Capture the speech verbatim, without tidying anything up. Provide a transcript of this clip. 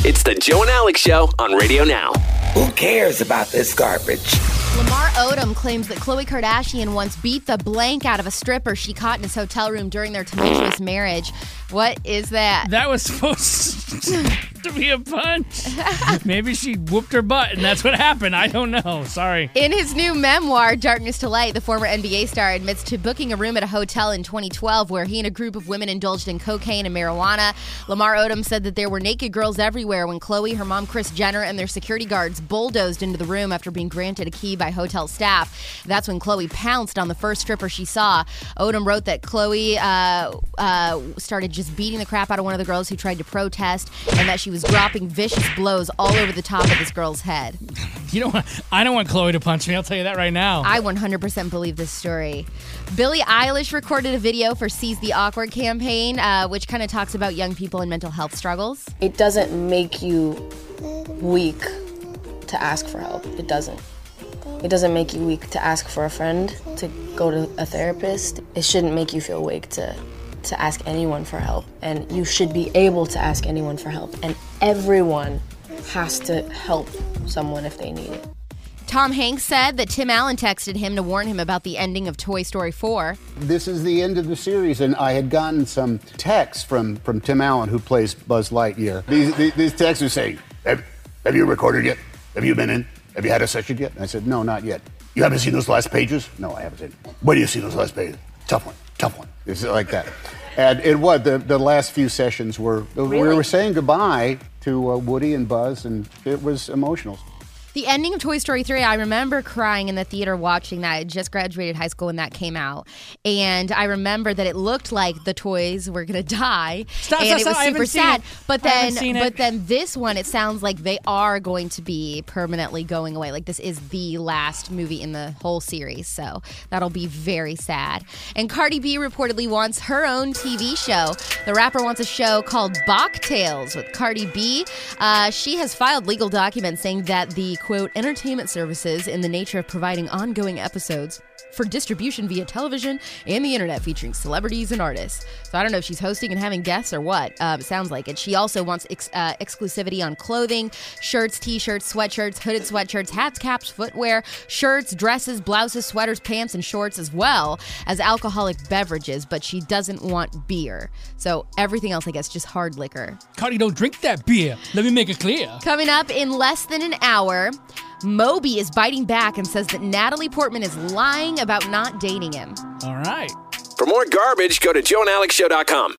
It's the Joe and Alex Show on Radio Now. Who cares about this garbage? Lamar Odom claims that Khloe Kardashian once beat the blank out of a stripper she caught in his hotel room during their tumultuous marriage. What is that? That was supposed to be a punch. Maybe she whooped her butt and that's what happened. I don't know. Sorry. In his new memoir, Darkness to Light, the former N B A star admits to booking a room at a hotel in twenty twelve where he and a group of women indulged in cocaine and marijuana. Lamar Odom said that there were naked girls everywhere when Khloe, her mom Kris Jenner, and their security guards bulldozed into the room after being granted a key by hotel staff. That's when Khloe pounced on the first stripper she saw. Odom wrote that Khloe uh, uh, started just beating the crap out of one of the girls who tried to protest, and that she was dropping vicious blows all over the top of this girl's head. You don't want, I don't want Khloe to punch me. I'll tell you that right now. I one hundred percent believe this story. Billie Eilish recorded a video for Seize the Awkward campaign, uh, which kind of talks about young people and mental health struggles. It doesn't make you weak to ask for help. It doesn't. It doesn't make you weak to ask for a friend, to go to a therapist. It shouldn't make you feel weak to, to ask anyone for help. And you should be able to ask anyone for help. And everyone has to help someone if they need it. Tom Hanks said that Tim Allen texted him to warn him about the ending of Toy Story four. This is the end of the series, and I had gotten some texts from, from Tim Allen, who plays Buzz Lightyear. These, these, these texts are saying, have, have you recorded yet? Have you been in? Have you had a session yet? And I said, no, not yet. You haven't seen those last pages? No, I haven't seen them. When do you see those last pages? Tough one, tough one. It's like that. And it was, the, the last few sessions were, really? we were saying goodbye to uh, Woody and Buzz, and it was emotional. The ending of Toy Story three, I remember crying in the theater watching that. I just graduated high school when that came out. And I remember that it looked like the toys were going to die. Stop, and stop, it was stop. super sad. It. But I then seen but it. then this one, it sounds like they are going to be permanently going away. Like this is the last movie in the whole series. So that'll be very sad. And Cardi B reportedly wants her own T V show. The rapper wants a show called Bach Tales with Cardi B. Uh, she has filed legal documents saying that the, quote, entertainment services in the nature of providing ongoing episodes for distribution via television and the internet featuring celebrities and artists. So I don't know if she's hosting and having guests or what. Uh, it sounds like it. She also wants ex- uh, exclusivity on clothing, shirts, t-shirts, sweatshirts, hooded sweatshirts, hats, caps, footwear, shirts, dresses, blouses, sweaters, pants, and shorts, as well as alcoholic beverages, but she doesn't want beer. So everything else, I guess, just hard liquor. Cardi, don't drink that beer. Let me make it clear. Coming up in less than an hour, Moby is biting back and says that Natalie Portman is lying about not dating him. All right. For more garbage, go to joe and alex show dot com.